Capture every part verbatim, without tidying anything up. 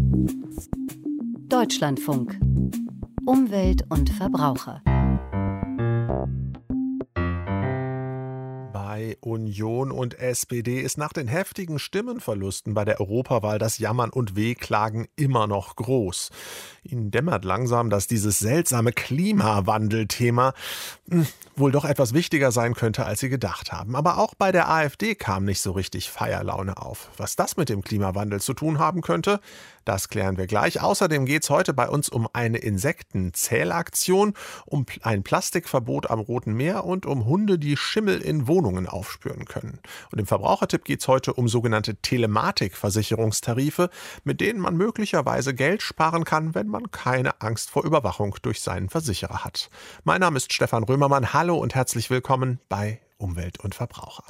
Deutschlandfunk. Umwelt und Verbraucher. Bei Union und S P D ist nach den heftigen Stimmenverlusten bei der Europawahl das Jammern und Wehklagen immer noch groß. Ihnen dämmert langsam, dass dieses seltsame Klimawandelthema mh, wohl doch etwas wichtiger sein könnte, als Sie gedacht haben. Aber auch bei der AfD kam nicht so richtig Feierlaune auf. Was das mit dem Klimawandel zu tun haben könnte, das klären wir gleich. Außerdem geht es heute bei uns um eine Insektenzählaktion, um ein Plastikverbot am Roten Meer und um Hunde, die Schimmel in Wohnungen aufspüren können. Und im Verbrauchertipp geht es heute um sogenannte Telematik-Versicherungstarife, mit denen man möglicherweise Geld sparen kann, wenn man keine Angst vor Überwachung durch seinen Versicherer hat. Mein Name ist Stefan Römermann. Hallo und herzlich willkommen bei Umwelt und Verbraucher.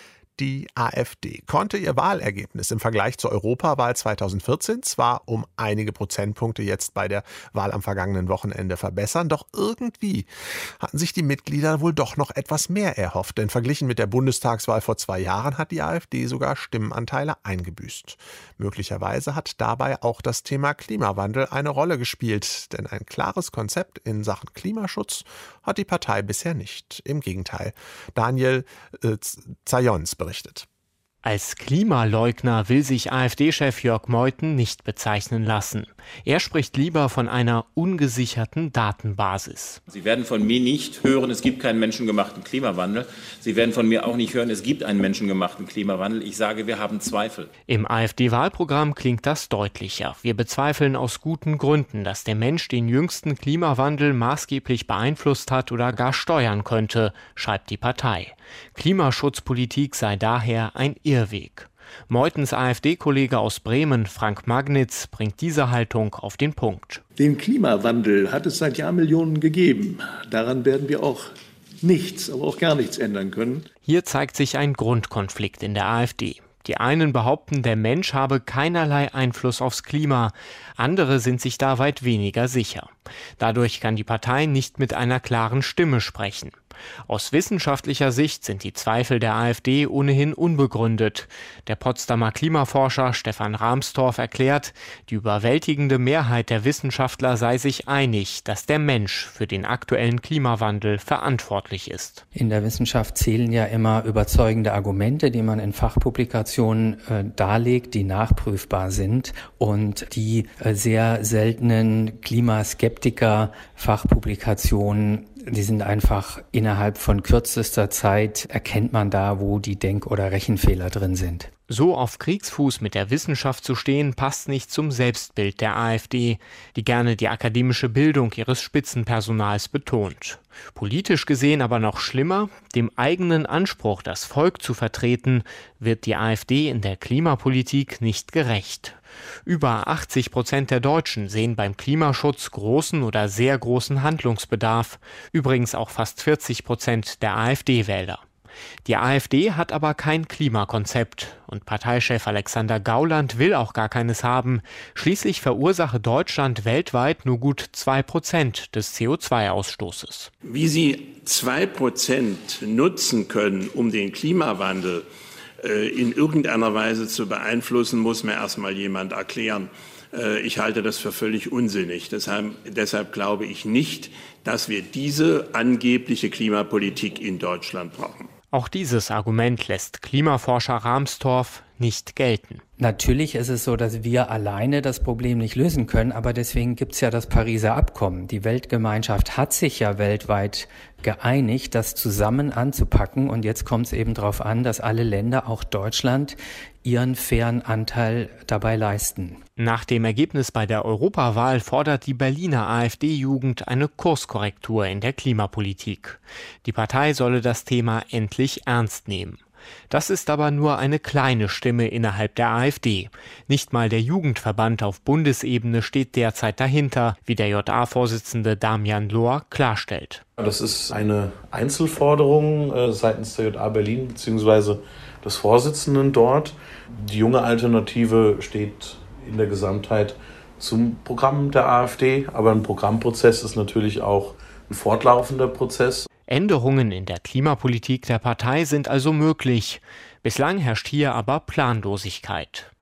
Die AfD konnte ihr Wahlergebnis im Vergleich zur Europawahl zweitausendvierzehn zwar um einige Prozentpunkte jetzt bei der Wahl am vergangenen Wochenende verbessern, doch irgendwie hatten sich die Mitglieder wohl doch noch etwas mehr erhofft, denn verglichen mit der Bundestagswahl vor zwei Jahren hat die AfD sogar Stimmenanteile eingebüßt. Möglicherweise hat dabei auch das Thema Klimawandel eine Rolle gespielt, denn ein klares Konzept in Sachen Klimaschutz hat die Partei bisher nicht. Im Gegenteil. Daniel äh, Zayons berichtet. Als Klimaleugner will sich AfD-Chef Jörg Meuthen nicht bezeichnen lassen. Er spricht lieber von einer ungesicherten Datenbasis. Sie werden von mir nicht hören, es gibt keinen menschengemachten Klimawandel. Sie werden von mir auch nicht hören, es gibt einen menschengemachten Klimawandel. Ich sage, wir haben Zweifel. Im AfD-Wahlprogramm klingt das deutlicher. Wir bezweifeln aus guten Gründen, dass der Mensch den jüngsten Klimawandel maßgeblich beeinflusst hat oder gar steuern könnte, schreibt die Partei. Klimaschutzpolitik sei daher ein Irrweg. Meuthens AfD-Kollege aus Bremen, Frank Magnitz, bringt diese Haltung auf den Punkt. Den Klimawandel hat es seit Jahrmillionen gegeben. Daran werden wir auch nichts, aber auch gar nichts ändern können. Hier zeigt sich ein Grundkonflikt in der AfD. Die einen behaupten, der Mensch habe keinerlei Einfluss aufs Klima. Andere sind sich da weit weniger sicher. Dadurch kann die Partei nicht mit einer klaren Stimme sprechen. Aus wissenschaftlicher Sicht sind die Zweifel der AfD ohnehin unbegründet. Der Potsdamer Klimaforscher Stefan Rahmstorff erklärt, die überwältigende Mehrheit der Wissenschaftler sei sich einig, dass der Mensch für den aktuellen Klimawandel verantwortlich ist. In der Wissenschaft zählen ja immer überzeugende Argumente, die man in Fachpublikationen äh, darlegt, die nachprüfbar sind, und die äh, sehr seltenen Klimaskeptiker-Fachpublikationen, die sind einfach innerhalb von kürzester Zeit, erkennt man da, wo die Denk- oder Rechenfehler drin sind. So auf Kriegsfuß mit der Wissenschaft zu stehen, passt nicht zum Selbstbild der AfD, die gerne die akademische Bildung ihres Spitzenpersonals betont. Politisch gesehen aber noch schlimmer, dem eigenen Anspruch, das Volk zu vertreten, wird die AfD in der Klimapolitik nicht gerecht. Über achtzig Prozent der Deutschen sehen beim Klimaschutz großen oder sehr großen Handlungsbedarf, übrigens auch fast vierzig Prozent der AfD-Wähler. Die AfD hat aber kein Klimakonzept und Parteichef Alexander Gauland will auch gar keines haben. Schließlich verursache Deutschland weltweit nur gut zwei Prozent des C O zwei Ausstoßes. Wie Sie zwei Prozent nutzen können, um den Klimawandel äh, in irgendeiner Weise zu beeinflussen, muss mir erstmal jemand erklären. Äh, ich halte das für völlig unsinnig. Deshalb, deshalb glaube ich nicht, dass wir diese angebliche Klimapolitik in Deutschland brauchen. Auch dieses Argument lässt Klimaforscher Rahmstorff nicht gelten. Natürlich ist es so, dass wir alleine das Problem nicht lösen können, aber deswegen gibt es ja das Pariser Abkommen. Die Weltgemeinschaft hat sich ja weltweit geeinigt, das zusammen anzupacken, und jetzt kommt es eben darauf an, dass alle Länder, auch Deutschland, ihren fairen Anteil dabei leisten. Nach dem Ergebnis bei der Europawahl fordert die Berliner AfD-Jugend eine Kurskorrektur in der Klimapolitik. Die Partei solle das Thema endlich ernst nehmen. Das ist aber nur eine kleine Stimme innerhalb der AfD. Nicht mal der Jugendverband auf Bundesebene steht derzeit dahinter, wie der J A-Vorsitzende Damian Lohr klarstellt. Das ist eine Einzelforderung äh, seitens der J A Berlin bzw. des Vorsitzenden dort. Die junge Alternative steht in der Gesamtheit zum Programm der AfD, aber ein Programmprozess ist natürlich auch ein fortlaufender Prozess. Änderungen in der Klimapolitik der Partei sind also möglich. Bislang herrscht hier aber Planlosigkeit.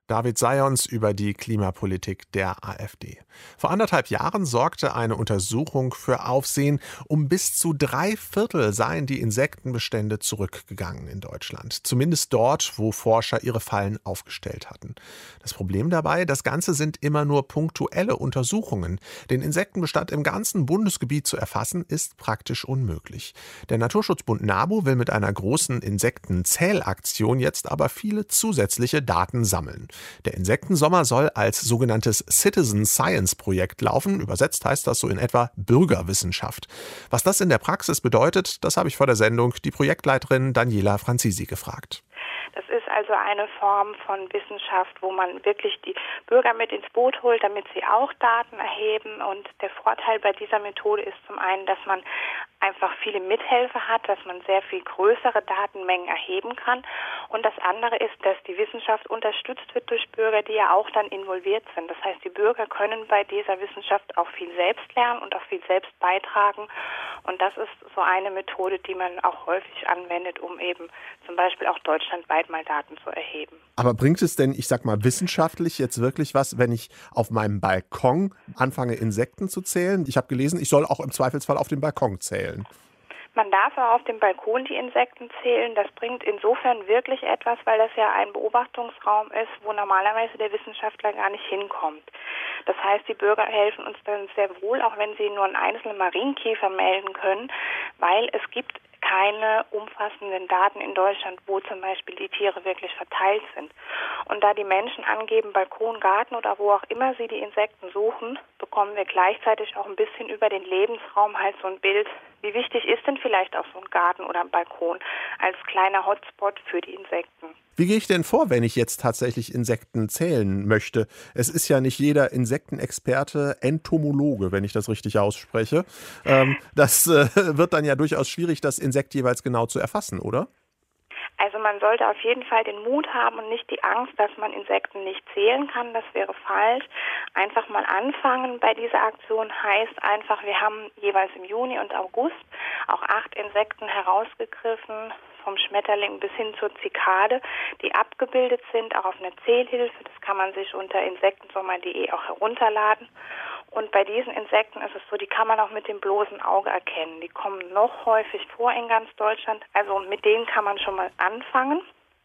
David Sayons über die Klimapolitik der AfD. Vor anderthalb Jahren sorgte eine Untersuchung für Aufsehen. Um bis zu drei Viertel seien die Insektenbestände zurückgegangen in Deutschland. Zumindest dort, wo Forscher ihre Fallen aufgestellt hatten. Das Problem dabei, das Ganze sind immer nur punktuelle Untersuchungen. Den Insektenbestand im ganzen Bundesgebiet zu erfassen, ist praktisch unmöglich. Der Naturschutzbund NABU will mit einer großen Insektenzählaktion jetzt aber viele zusätzliche Daten sammeln. Der Insektensommer soll als sogenanntes Citizen Science Projekt laufen. Übersetzt heißt das so in etwa Bürgerwissenschaft. Was das in der Praxis bedeutet, das habe ich vor der Sendung die Projektleiterin Daniela Franzisi gefragt. Das ist also eine Form von Wissenschaft, wo man wirklich die Bürger mit ins Boot holt, damit sie auch Daten erheben. Und der Vorteil bei dieser Methode ist zum einen, dass man einfach viele Mithelfer hat, dass man sehr viel größere Datenmengen erheben kann. Und das andere ist, dass die Wissenschaft unterstützt wird durch Bürger, die ja auch dann involviert sind. Das heißt, die Bürger können bei dieser Wissenschaft auch viel selbst lernen und auch viel selbst beitragen. Und das ist so eine Methode, die man auch häufig anwendet, um eben zum Beispiel auch deutschlandweit mal Daten zu erheben. Aber bringt es denn, ich sag mal, wissenschaftlich jetzt wirklich was, wenn ich auf meinem Balkon anfange, Insekten zu zählen? Ich habe gelesen, ich soll auch im Zweifelsfall auf dem Balkon zählen. Man darf auch auf dem Balkon die Insekten zählen. Das bringt insofern wirklich etwas, weil das ja ein Beobachtungsraum ist, wo normalerweise der Wissenschaftler gar nicht hinkommt. Das heißt, die Bürger helfen uns dann sehr wohl, auch wenn sie nur einen einzelnen Marienkäfer melden können, weil es gibt keine umfassenden Daten in Deutschland, wo zum Beispiel die Tiere wirklich verteilt sind. Und da die Menschen angeben, Balkon, Garten oder wo auch immer sie die Insekten suchen, bekommen wir gleichzeitig auch ein bisschen über den Lebensraum halt so ein Bild, wie wichtig ist denn vielleicht auch so ein Garten oder ein Balkon als kleiner Hotspot für die Insekten. Wie gehe ich denn vor, wenn ich jetzt tatsächlich Insekten zählen möchte? Es ist ja nicht jeder Insektenexperte Entomologe, wenn ich das richtig ausspreche. Ähm, das äh, wird dann ja durchaus schwierig, das Insekt jeweils genau zu erfassen, oder? Also man sollte auf jeden Fall den Mut haben und nicht die Angst, dass man Insekten nicht zählen kann. Das wäre falsch. Einfach mal anfangen bei dieser Aktion heißt einfach, wir haben jeweils im Juni und August auch acht Insekten herausgegriffen, vom Schmetterling bis hin zur Zikade, die abgebildet sind, auch auf einer Zählhilfe. Das kann man sich unter insektensommer punkt de auch herunterladen. Und bei diesen Insekten ist es so, die kann man auch mit dem bloßen Auge erkennen. Die kommen noch häufig vor in ganz Deutschland. Also mit denen kann man schon mal anfangen.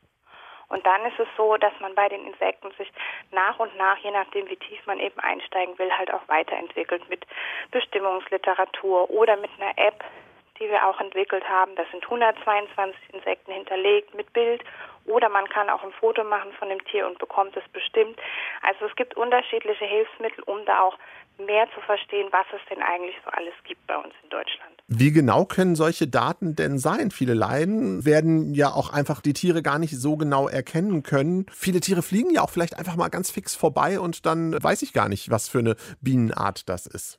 Und dann ist es so, dass man bei den Insekten sich nach und nach, je nachdem wie tief man eben einsteigen will, halt auch weiterentwickelt mit Bestimmungsliteratur oder mit einer App, die wir auch entwickelt haben. Das sind hundertzweiundzwanzig Insekten hinterlegt mit Bild. Oder man kann auch ein Foto machen von dem Tier und bekommt es bestimmt. Also es gibt unterschiedliche Hilfsmittel, um da auch mehr zu verstehen, was es denn eigentlich so alles gibt bei uns in Deutschland. Wie genau können solche Daten denn sein? Viele Laien werden ja auch einfach die Tiere gar nicht so genau erkennen können. Viele Tiere fliegen ja auch vielleicht einfach mal ganz fix vorbei und dann weiß ich gar nicht, was für eine Bienenart das ist.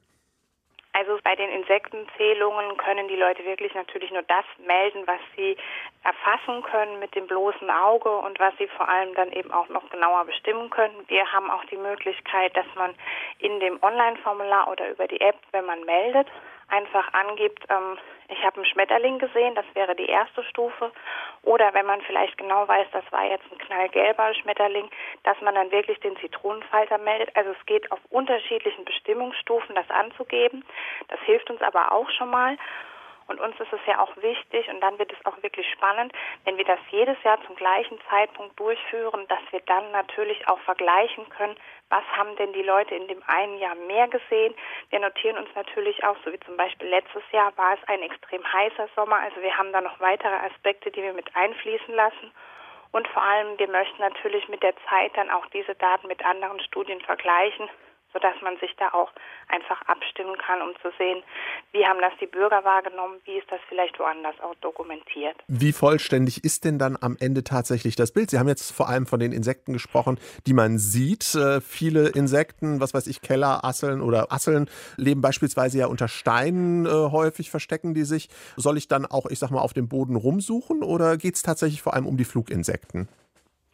Also bei den Insektenzählungen können die Leute wirklich natürlich nur das melden, was sie erfassen können mit dem bloßen Auge und was sie vor allem dann eben auch noch genauer bestimmen können. Wir haben auch die Möglichkeit, dass man in dem Online-Formular oder über die App, wenn man meldet, einfach angibt, ähm, ich habe einen Schmetterling gesehen, das wäre die erste Stufe. Oder wenn man vielleicht genau weiß, das war jetzt ein knallgelber Schmetterling, dass man dann wirklich den Zitronenfalter meldet. Also es geht auf unterschiedlichen Bestimmungsstufen, das anzugeben. Das hilft uns aber auch schon mal. Und uns ist es ja auch wichtig, und dann wird es auch wirklich spannend, wenn wir das jedes Jahr zum gleichen Zeitpunkt durchführen, dass wir dann natürlich auch vergleichen können, was haben denn die Leute in dem einen Jahr mehr gesehen. Wir notieren uns natürlich auch, so wie zum Beispiel letztes Jahr war es ein extrem heißer Sommer, also wir haben da noch weitere Aspekte, die wir mit einfließen lassen. Und vor allem, wir möchten natürlich mit der Zeit dann auch diese Daten mit anderen Studien vergleichen, sodass man sich da auch einfach abstimmen kann, um zu sehen, wie haben das die Bürger wahrgenommen, wie ist das vielleicht woanders auch dokumentiert. Wie vollständig ist denn dann am Ende tatsächlich das Bild? Sie haben jetzt vor allem von den Insekten gesprochen, die man sieht. Äh, viele Insekten, was weiß ich, Kellerasseln oder Asseln, leben beispielsweise ja unter Steinen, äh, häufig verstecken die sich. Soll ich dann auch, ich sag mal, auf dem Boden rumsuchen oder geht es tatsächlich vor allem um die Fluginsekten?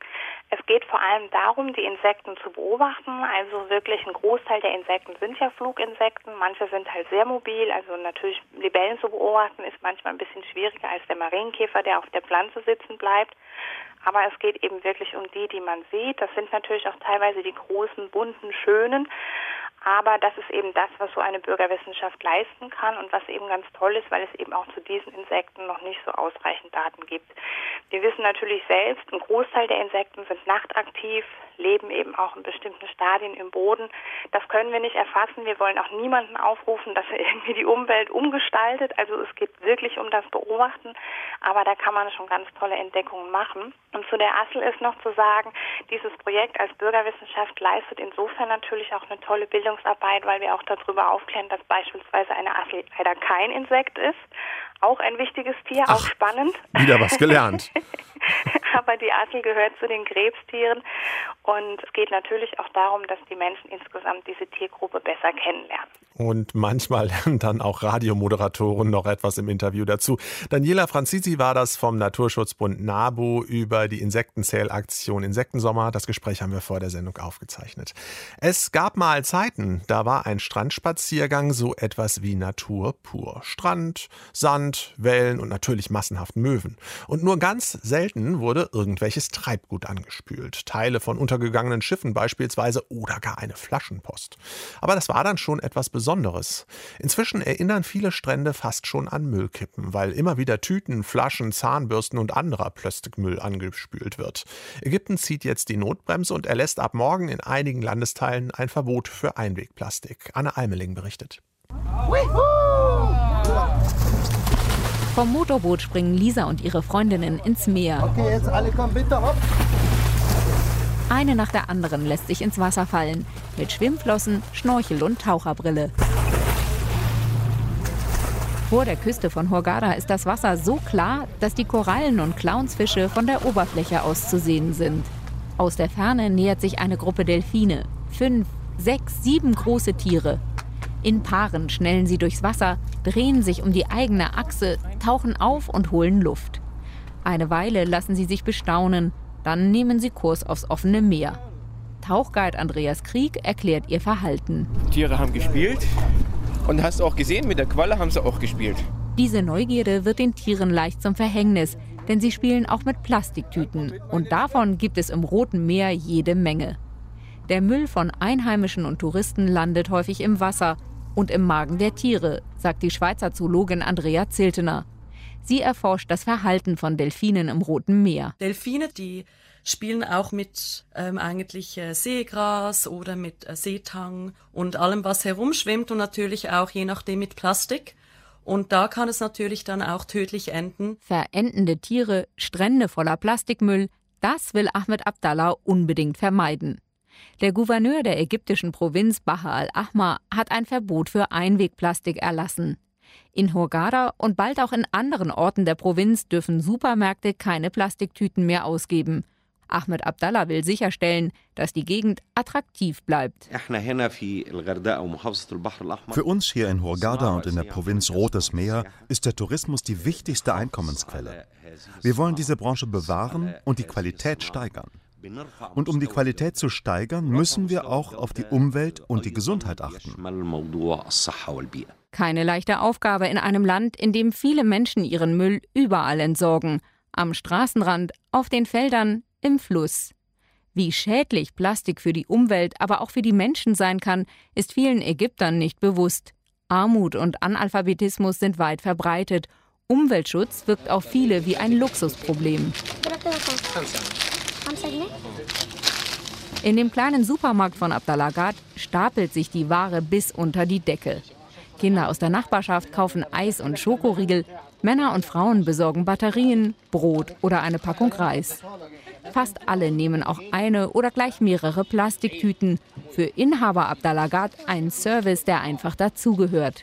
Es geht vor allem darum, die Insekten zu beobachten. Also wirklich ein Großteil der Insekten sind ja Fluginsekten. Manche sind halt sehr mobil. Also natürlich Libellen zu beobachten ist manchmal ein bisschen schwieriger als der Marienkäfer, der auf der Pflanze sitzen bleibt. Aber es geht eben wirklich um die, die man sieht. Das sind natürlich auch teilweise die großen, bunten, schönen. Aber das ist eben das, was so eine Bürgerwissenschaft leisten kann und was eben ganz toll ist, weil es eben auch zu diesen Insekten noch nicht so ausreichend Daten gibt. Wir wissen natürlich selbst, ein Großteil der Insekten sind nachtaktiv, leben eben auch in bestimmten Stadien im Boden. Das können wir nicht erfassen. Wir wollen auch niemanden aufrufen, dass er irgendwie die Umwelt umgestaltet. Also es geht wirklich um das Beobachten, aber da kann man schon ganz tolle Entdeckungen machen. Und zu der Assel ist noch zu sagen, dieses Projekt als Bürgerwissenschaft leistet insofern natürlich auch eine tolle Bildungsarbeit, weil wir auch darüber aufklären, dass beispielsweise eine Assel leider kein Insekt ist. Auch ein wichtiges Tier, Ach, auch spannend. Wieder was gelernt. Aber die Assel gehört zu den Krebstieren und es geht natürlich auch darum, dass die Menschen insgesamt diese Tiergruppe besser kennenlernen. Und manchmal lernen dann auch Radiomoderatoren noch etwas im Interview dazu. Daniela Franzisi war das vom Naturschutzbund NABU über die Insektenzählaktion Insektensommer. Das Gespräch haben wir vor der Sendung aufgezeichnet. Es gab mal Zeiten, da war ein Strandspaziergang so etwas wie Natur pur. Strand, Sand, Wellen und natürlich massenhaft Möwen. Und nur ganz selten wurde irgendwelches Treibgut angespült. Teile von untergegangenen Schiffen beispielsweise oder gar eine Flaschenpost. Aber das war dann schon etwas Besonderes. Inzwischen erinnern viele Strände fast schon an Müllkippen, weil immer wieder Tüten, Flaschen, Zahnbürsten und anderer Plastikmüll angespült wird. Ägypten zieht jetzt die Notbremse und erlässt ab morgen in einigen Landesteilen ein Verbot für Einwegplastik. Anne Almeling berichtet. Vom Motorboot springen Lisa und ihre Freundinnen ins Meer. Okay, jetzt alle kommen bitte, hopp. Eine nach der anderen lässt sich ins Wasser fallen, mit Schwimmflossen, Schnorchel und Taucherbrille. Vor der Küste von Hurghada ist das Wasser so klar, dass die Korallen und Clownsfische von der Oberfläche aus zu sehen sind. Aus der Ferne nähert sich eine Gruppe Delfine. Fünf, sechs, sieben große Tiere. In Paaren schnellen sie durchs Wasser, drehen sich um die eigene Achse, tauchen auf und holen Luft. Eine Weile lassen sie sich bestaunen. Dann nehmen sie Kurs aufs offene Meer. Tauchguide Andreas Krieg erklärt ihr Verhalten. Die Tiere haben gespielt und hast auch gesehen, mit der Qualle haben sie auch gespielt. Diese Neugierde wird den Tieren leicht zum Verhängnis, denn sie spielen auch mit Plastiktüten. Und davon gibt es im Roten Meer jede Menge. Der Müll von Einheimischen und Touristen landet häufig im Wasser und im Magen der Tiere, sagt die Schweizer Zoologin Andrea Ziltener. Sie erforscht das Verhalten von Delfinen im Roten Meer. Delfine, die spielen auch mit ähm, eigentlich äh, Seegras oder mit äh, Seetang und allem, was herumschwimmt und natürlich auch je nachdem mit Plastik. Und da kann es natürlich dann auch tödlich enden. Verendende Tiere, Strände voller Plastikmüll, das will Ahmed Abdallah unbedingt vermeiden. Der Gouverneur der ägyptischen Provinz Bahr al-Ahmar hat ein Verbot für Einwegplastik erlassen. In Hurghada und bald auch in anderen Orten der Provinz dürfen Supermärkte keine Plastiktüten mehr ausgeben. Ahmed Abdallah will sicherstellen, dass die Gegend attraktiv bleibt. Für uns hier in Hurghada und in der Provinz Rotes Meer ist der Tourismus die wichtigste Einkommensquelle. Wir wollen diese Branche bewahren und die Qualität steigern. Und um die Qualität zu steigern, müssen wir auch auf die Umwelt und die Gesundheit achten. Keine leichte Aufgabe in einem Land, in dem viele Menschen ihren Müll überall entsorgen. Am Straßenrand, auf den Feldern, im Fluss. Wie schädlich Plastik für die Umwelt, aber auch für die Menschen sein kann, ist vielen Ägyptern nicht bewusst. Armut und Analphabetismus sind weit verbreitet. Umweltschutz wirkt auf viele wie ein Luxusproblem. In dem kleinen Supermarkt von Abdallah stapelt sich die Ware bis unter die Decke. Kinder aus der Nachbarschaft kaufen Eis und Schokoriegel. Männer und Frauen besorgen Batterien, Brot oder eine Packung Reis. Fast alle nehmen auch eine oder gleich mehrere Plastiktüten. Für Inhaber Abdallah ein Service, der einfach dazugehört.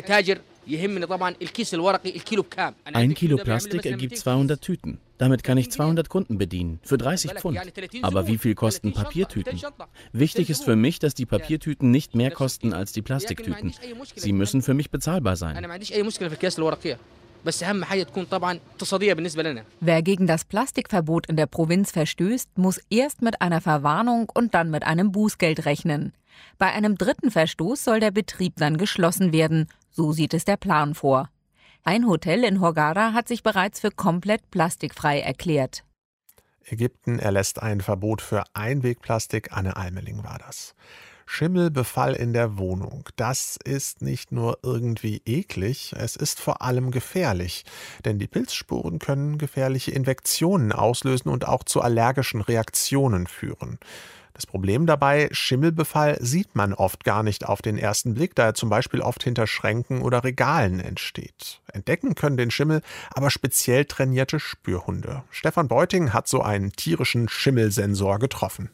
Ein Kilo Plastik ergibt zweihundert Tüten. Damit kann ich zweihundert Kunden bedienen, für dreißig Pfund. Aber wie viel kosten Papiertüten? Wichtig ist für mich, dass die Papiertüten nicht mehr kosten als die Plastiktüten. Sie müssen für mich bezahlbar sein. Wer gegen das Plastikverbot in der Provinz verstößt, muss erst mit einer Verwarnung und dann mit einem Bußgeld rechnen. Bei einem dritten Verstoß soll der Betrieb dann geschlossen werden. So sieht es der Plan vor. Ein Hotel in Hurghada hat sich bereits für komplett plastikfrei erklärt. Ägypten erlässt ein Verbot für Einwegplastik. Anne Almeling war das. Schimmelbefall in der Wohnung. Das ist nicht nur irgendwie eklig, es ist vor allem gefährlich. Denn die Pilzsporen können gefährliche Infektionen auslösen und auch zu allergischen Reaktionen führen. Das Problem dabei, Schimmelbefall sieht man oft gar nicht auf den ersten Blick, da er zum Beispiel oft hinter Schränken oder Regalen entsteht. Entdecken können den Schimmel aber speziell trainierte Spürhunde. Stefan Beuting hat so einen tierischen Schimmelsensor getroffen.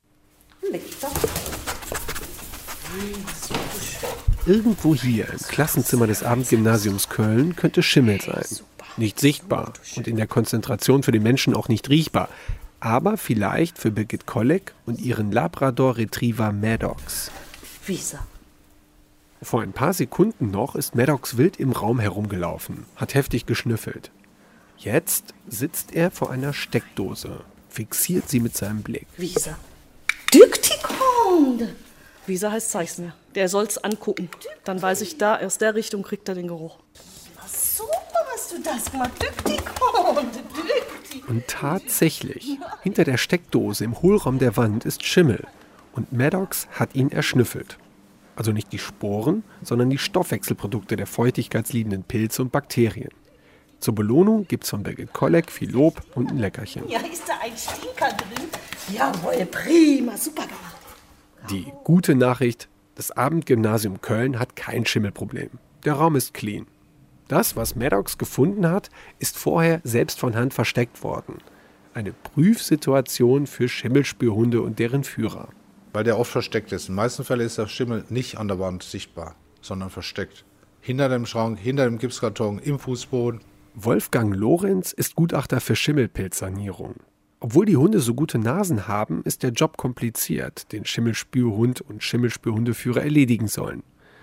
Irgendwo hier im Klassenzimmer des Abendgymnasiums Köln könnte Schimmel sein. Nicht sichtbar und in der Konzentration für den Menschen auch nicht riechbar. Aber vielleicht für Birgit Kolleg und ihren Labrador-Retriever Maddox. Wieso? Vor ein paar Sekunden noch ist Maddox wild im Raum herumgelaufen, hat heftig geschnüffelt. Jetzt sitzt er vor einer Steckdose, fixiert sie mit seinem Blick. Wieso? Düktikond! Wieso heißt, zeig's mir. Der soll's angucken. Dann weiß ich, da aus der Richtung kriegt er den Geruch. Super hast du das gemacht. Düktikond! Und tatsächlich, hinter der Steckdose im Hohlraum der Wand ist Schimmel. Und Maddox hat ihn erschnüffelt. Also nicht die Sporen, sondern die Stoffwechselprodukte der feuchtigkeitsliebenden Pilze und Bakterien. Zur Belohnung gibt's von Birgit Kolleg viel Lob und ein Leckerchen. Ja, ist da ein Stinker drin? Jawohl, prima, super gemacht. Die gute Nachricht, das Abendgymnasium Köln hat kein Schimmelproblem. Der Raum ist clean. Das, was Maddox gefunden hat, ist vorher selbst von Hand versteckt worden. Eine Prüfsituation für Schimmelspürhunde und deren Führer. Weil der oft versteckt ist. In den meisten Fällen ist der Schimmel nicht an der Wand sichtbar, sondern versteckt. Hinter dem Schrank, hinter dem Gipskarton, im Fußboden. Wolfgang Lorenz ist Gutachter für Schimmelpilzsanierung. Obwohl die Hunde so gute Nasen haben, ist der Job kompliziert, den Schimmelspürhund und Schimmelspürhundeführer erledigen sollen.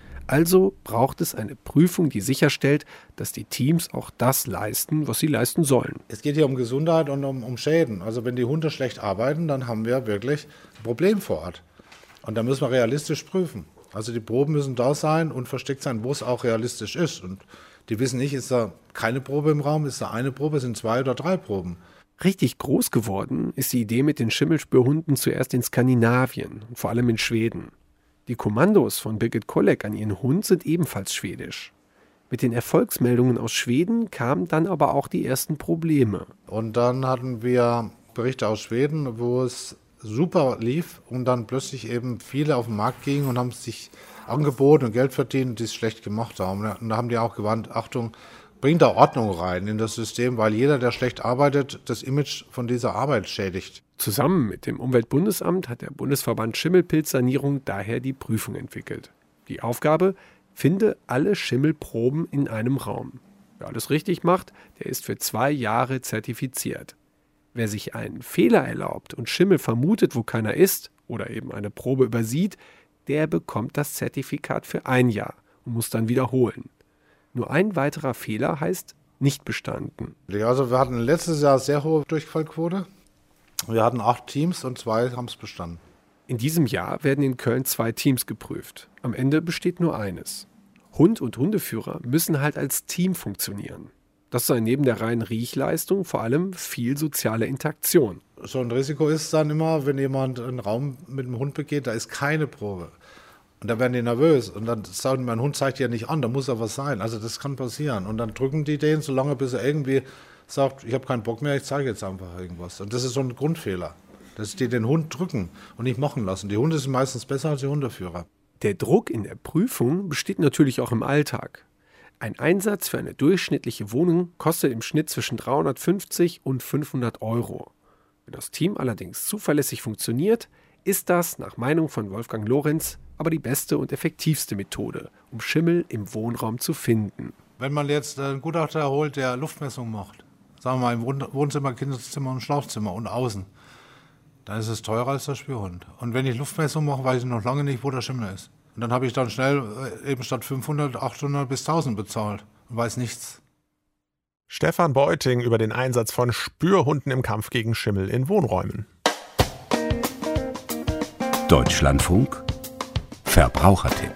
Also braucht es eine Prüfung, die sicherstellt, dass die Teams auch das leisten, was sie leisten sollen. Es geht hier um Gesundheit und um, um Schäden. Also wenn die Hunde schlecht arbeiten, dann haben wir wirklich ein Problem vor Ort. Und da müssen wir realistisch prüfen. Also die Proben müssen da sein und versteckt sein, wo es auch realistisch ist. Und die wissen nicht, ist da keine Probe im Raum, ist da eine Probe, sind zwei oder drei Proben. Richtig groß geworden ist die Idee mit den Schimmelspürhunden zuerst in Skandinavien und vor allem in Schweden. Die Kommandos von Birgit Kolleg an ihren Hund sind ebenfalls schwedisch. Mit den Erfolgsmeldungen aus Schweden kamen dann aber auch die ersten Probleme. Und dann hatten wir Berichte aus Schweden, wo es super lief und dann plötzlich eben viele auf den Markt gingen und haben sich angeboten und Geld verdient, die es schlecht gemacht haben. Und da haben die auch gewarnt, Achtung, bringt da Ordnung rein in das System, weil jeder, der schlecht arbeitet, das Image von dieser Arbeit schädigt. Zusammen mit dem Umweltbundesamt hat der Bundesverband Schimmelpilzsanierung daher die Prüfung entwickelt. Die Aufgabe: finde alle Schimmelproben in einem Raum. Wer alles richtig macht, der ist für zwei Jahre zertifiziert. Wer sich einen Fehler erlaubt und Schimmel vermutet, wo keiner ist, oder eben eine Probe übersieht, der bekommt das Zertifikat für ein Jahr und muss dann wiederholen. Nur ein weiterer Fehler heißt nicht bestanden. Also wir hatten letztes Jahr sehr hohe Durchfallquote. Wir hatten acht Teams und zwei haben es bestanden. In diesem Jahr werden in Köln zwei Teams geprüft. Am Ende besteht nur eines. Hund und Hundeführer müssen halt als Team funktionieren. Das sei neben der reinen Riechleistung vor allem viel soziale Interaktion. So ein Risiko ist dann immer, wenn jemand einen Raum mit dem Hund begeht, da ist keine Probe. Und da werden die nervös und dann sagen, mein Hund zeigt ja nicht an, da muss ja was sein. Also das kann passieren. Und dann drücken die den so lange, bis er irgendwie sagt, ich habe keinen Bock mehr, ich zeige jetzt einfach irgendwas. Und das ist so ein Grundfehler, dass die den Hund drücken und nicht machen lassen. Die Hunde sind meistens besser als die Hundeführer. Der Druck in der Prüfung besteht natürlich auch im Alltag. Ein Einsatz für eine durchschnittliche Wohnung kostet im Schnitt zwischen dreihundertfünfzig und fünfhundert Euro. Wenn das Team allerdings zuverlässig funktioniert, ist das, nach Meinung von Wolfgang Lorenz, aber die beste und effektivste Methode, um Schimmel im Wohnraum zu finden. Wenn man jetzt einen Gutachter holt, der Luftmessung macht, sagen wir mal im Wohnzimmer, Kinderzimmer und Schlafzimmer und außen, dann ist es teurer als der Spürhund. Und wenn ich Luftmessung mache, weiß ich noch lange nicht, wo der Schimmel ist. Und dann habe ich dann schnell eben statt fünfhundert, achthundert bis tausend bezahlt und weiß nichts. Stefan Beuting über den Einsatz von Spürhunden im Kampf gegen Schimmel in Wohnräumen. Deutschlandfunk Verbrauchertipp.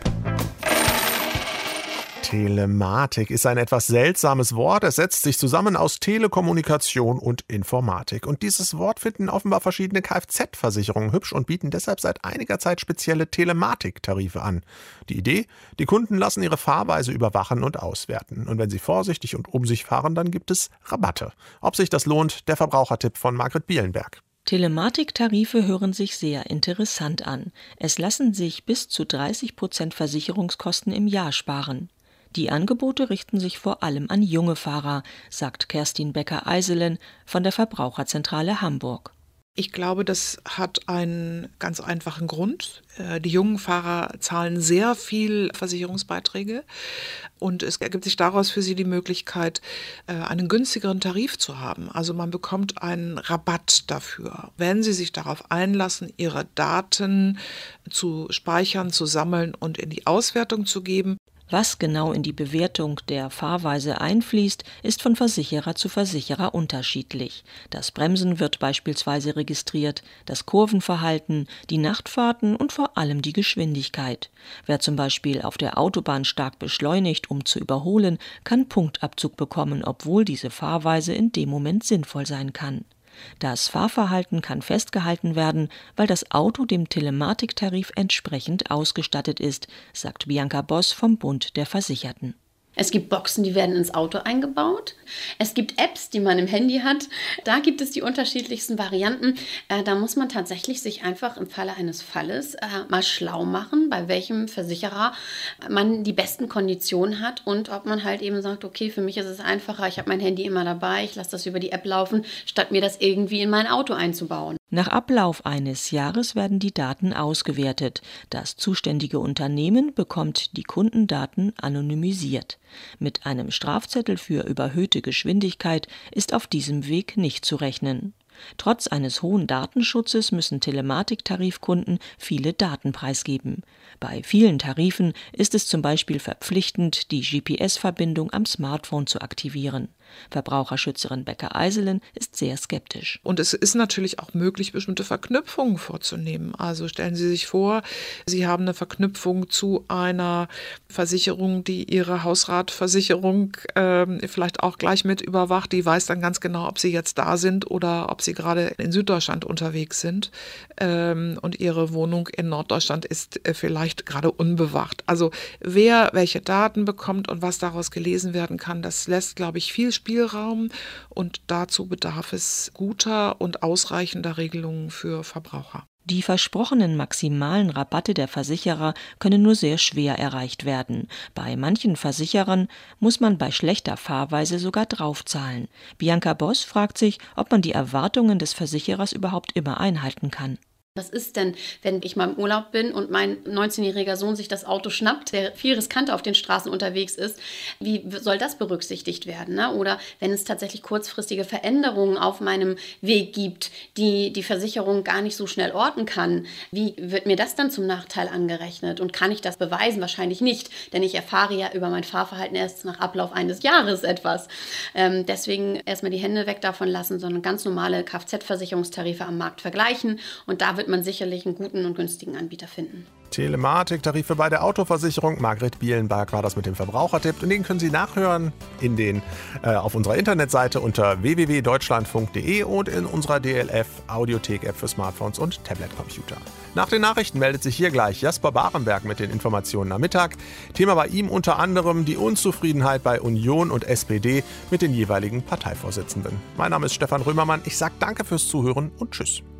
Telematik ist ein etwas seltsames Wort. Es setzt sich zusammen aus Telekommunikation und Informatik. Und dieses Wort finden offenbar verschiedene Kfz-Versicherungen hübsch und bieten deshalb seit einiger Zeit spezielle Telematik-Tarife an. Die Idee? Die Kunden lassen ihre Fahrweise überwachen und auswerten. Und wenn sie vorsichtig und um sich fahren, dann gibt es Rabatte. Ob sich das lohnt? Der Verbrauchertipp von Margret Bielenberg. Telematik-Tarife hören sich sehr interessant an. Es lassen sich bis zu dreißig Prozent Versicherungskosten im Jahr sparen. Die Angebote richten sich vor allem an junge Fahrer, sagt Kerstin Becker-Eiselen von der Verbraucherzentrale Hamburg. Ich glaube, das hat einen ganz einfachen Grund. Die jungen Fahrer zahlen sehr viel Versicherungsbeiträge und es ergibt sich daraus für sie die Möglichkeit, einen günstigeren Tarif zu haben. Also man bekommt einen Rabatt dafür, wenn sie sich darauf einlassen, ihre Daten zu speichern, zu sammeln und in die Auswertung zu geben. Was genau in die Bewertung der Fahrweise einfließt, ist von Versicherer zu Versicherer unterschiedlich. Das Bremsen wird beispielsweise registriert, das Kurvenverhalten, die Nachtfahrten und vor allem die Geschwindigkeit. Wer zum Beispiel auf der Autobahn stark beschleunigt, um zu überholen, kann Punktabzug bekommen, obwohl diese Fahrweise in dem Moment sinnvoll sein kann. Das Fahrverhalten kann festgehalten werden, weil das Auto dem Telematiktarif entsprechend ausgestattet ist, sagt Bianca Boss vom Bund der Versicherten. Es gibt Boxen, die werden ins Auto eingebaut. Es gibt Apps, die man im Handy hat. Da gibt es die unterschiedlichsten Varianten. Äh, da muss man tatsächlich sich einfach im Falle eines Falles äh, mal schlau machen, bei welchem Versicherer man die besten Konditionen hat und ob man halt eben sagt, okay, für mich ist es einfacher, ich habe mein Handy immer dabei, ich lasse das über die App laufen, statt mir das irgendwie in mein Auto einzubauen. Nach Ablauf eines Jahres werden die Daten ausgewertet. Das zuständige Unternehmen bekommt die Kundendaten anonymisiert. Mit einem Strafzettel für überhöhte Geschwindigkeit ist auf diesem Weg nicht zu rechnen. Trotz eines hohen Datenschutzes müssen Telematiktarifkunden viele Daten preisgeben. Bei vielen Tarifen ist es zum Beispiel verpflichtend, die G P S-Verbindung am Smartphone zu aktivieren. Verbraucherschützerin Becker-Eiselen ist sehr skeptisch. Und es ist natürlich auch möglich, bestimmte Verknüpfungen vorzunehmen. Also stellen Sie sich vor, Sie haben eine Verknüpfung zu einer Versicherung, die Ihre Hausratversicherung äh, vielleicht auch gleich mit überwacht. Die weiß dann ganz genau, ob Sie jetzt da sind oder ob Sie gerade in Süddeutschland unterwegs sind. Ähm, und Ihre Wohnung in Norddeutschland ist äh, vielleicht gerade unbewacht. Also wer welche Daten bekommt und was daraus gelesen werden kann, das lässt, glaube ich, viel Spielraum und dazu bedarf es guter und ausreichender Regelungen für Verbraucher. Die versprochenen maximalen Rabatte der Versicherer können nur sehr schwer erreicht werden. Bei manchen Versicherern muss man bei schlechter Fahrweise sogar draufzahlen. Bianca Boss fragt sich, ob man die Erwartungen des Versicherers überhaupt immer einhalten kann. Was ist denn, wenn ich mal im Urlaub bin und mein neunzehnjähriger Sohn sich das Auto schnappt, der viel riskanter auf den Straßen unterwegs ist? Wie soll das berücksichtigt werden? Ne? Oder wenn es tatsächlich kurzfristige Veränderungen auf meinem Weg gibt, die die Versicherung gar nicht so schnell orten kann, wie wird mir das dann zum Nachteil angerechnet? Und kann ich das beweisen? Wahrscheinlich nicht, denn ich erfahre ja über mein Fahrverhalten erst nach Ablauf eines Jahres etwas. Ähm, deswegen erstmal die Hände weg davon lassen, sondern ganz normale Kfz-Versicherungstarife am Markt vergleichen und da wird man sicherlich einen guten und günstigen Anbieter finden. Telematik-Tarife bei der Autoversicherung. Margret Bielenberg war das mit dem Verbrauchertipp. Und den können Sie nachhören in den, äh, auf unserer Internetseite unter w w w punkt deutschlandfunk punkt de und in unserer D L F-Audiothek-App für Smartphones und Tablet-Computer. Nach den Nachrichten meldet sich hier gleich Jasper Barenberg mit den Informationen am Mittag. Thema bei ihm unter anderem die Unzufriedenheit bei Union und S P D mit den jeweiligen Parteivorsitzenden. Mein Name ist Stefan Römermann. Ich sage danke fürs Zuhören und tschüss.